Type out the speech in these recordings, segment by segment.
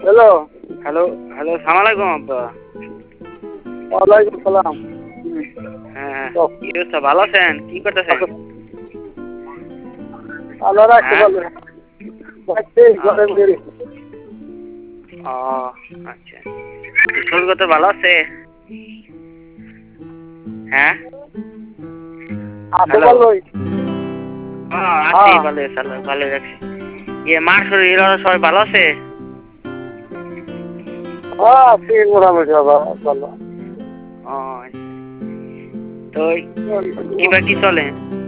Hello hello hello, সালাম আলাইকুম আব্বা। ওয়ালাইকুম সালাম। হ্যাঁ, কি অবস্থা, ভালো আছেন? কি করতেছেন? আল্লাহ রাখতে হ্যাঁ? পারবে ঘরে বেরিয়ে ও আচ্ছা, শরীর তো ভালো আছে? হ্যাঁ, আসো হ্যালো। বলোই। আছি ভালো, ভালো রাখছি। মার শরীর ওরা সবাই ভালো আছে? আছি মোটামুটি ভালো। ও আচ্ছা। তো কিবা কি চলে?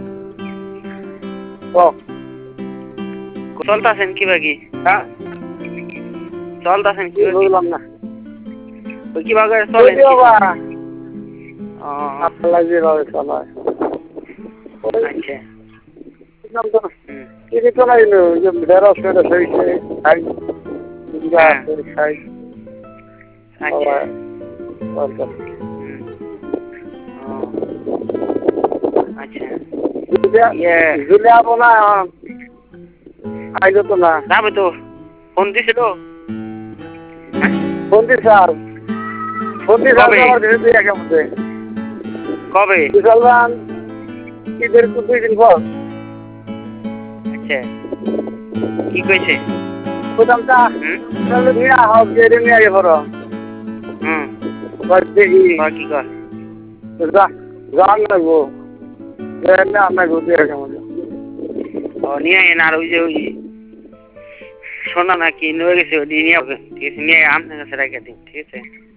চলতেছেন কিবা কি? হ্যাঁ চলতেছেন কি কিবা কি? বুঝলাম না। ওই কিবা করে চলেন কি? বাবা ও আল্লাহ যেভাবে চালায় আচ্ছা। হুম, কি তো নাই যে ঢেঁড়স ফেরস হয়েছে খাই হ্যাঁ, খাই আচ্ছা। দরকার হুম, ও আচ্ছা। ইয়ে জুলে যাবো না আইলো তো না যাবে তো, ফোন দিছিল? হ্যাঁ? বন্দি স্যার কবে? আমার কাছে দিয়ে একে মধ্যে কবে? বিশালবান ঈদের 2 দিন পর আচ্ছা, কি কইছে? প্রথমটা হুম তাহলে নিয়ে হোক যে নিয়ে আগে পড়ো হুম, দেখি কি কর? জান লাগবো আপনাকে দিয়ে একে মধ্যে ও নিয়ে আইন, আর ওই যে ওই সোনা নাকি নিয়ে গেছে, ওই নিয়ে হবে, ঠিক আছে? নিয়ে আপনার কাছে রেখে দিন, ঠিক আছে?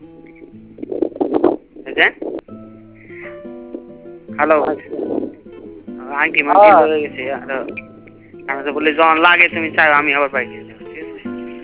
বুঝলেন? হ্যালো, আংটি মাংটি লয়ে গেছে, আর আমি তো বলি যখন লাগে তুমি চাও আমি আবার পাই গেছি, ঠিক আছে?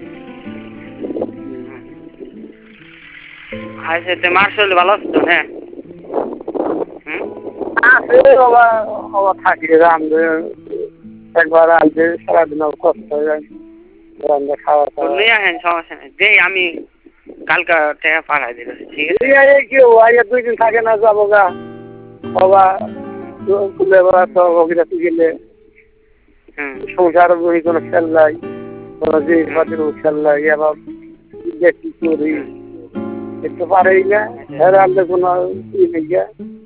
আচ্ছা, তো মার শরীর ভালো আছে তো? হ্যাঁ। হুম, আছে বাবা বাবা থাকি রান্ধে একবার আনতে সারাদিন কষ্ট হয়ে যায় রান্না খাওয়া তো খাওয়া নিয়ে আসেন, সমস্যা নেই, দেই আমি কালকা টাকা পাঠাই দিল, ঠিক আছে? কি আইয়া 2 দিন থাকে না যাবো গা বাবা তুলে বেড়া তো অভিরাতি গেলে হুম সংসার বই কোনো খেল নাই কোনো জিনিসপাতির খেল নাই এবার কি করি হুম, দেখতে পারেই না আচ্ছা। রান্না কোনো ই নেই